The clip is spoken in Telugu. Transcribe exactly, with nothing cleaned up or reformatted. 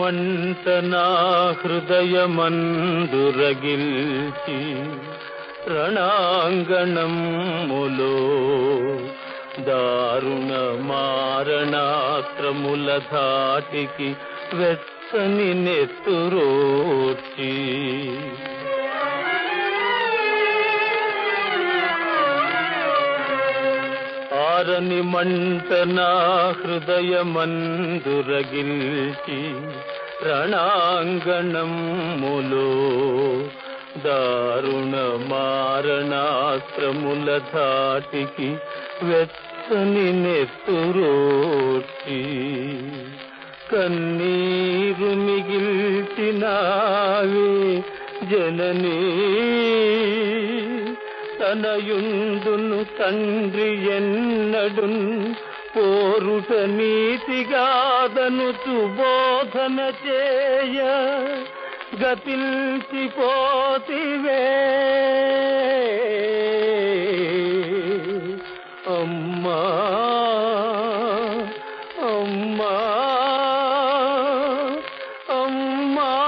మంట నా హృదయమందు రగిల్చి రణాంగణములో దారుణ మారణాస్త్రముల ధాటికి వెచ్చని నెత్తురోర్చి ఆరని మంట నా హృదయమందు రగిల్చి రణాంగణములో దారుణ మారణాస్త్రముల ధాటికి వెచ్చని నెత్తురోర్చి కన్నీరు మిగిల్చినావే జననీ తనయుండును తండ్రి ఎన్నడున్ పోరుట నీతిగాదను బోధన చేయ గతిల్చిపోతివే అమ్మా అమ్మా అమ్మా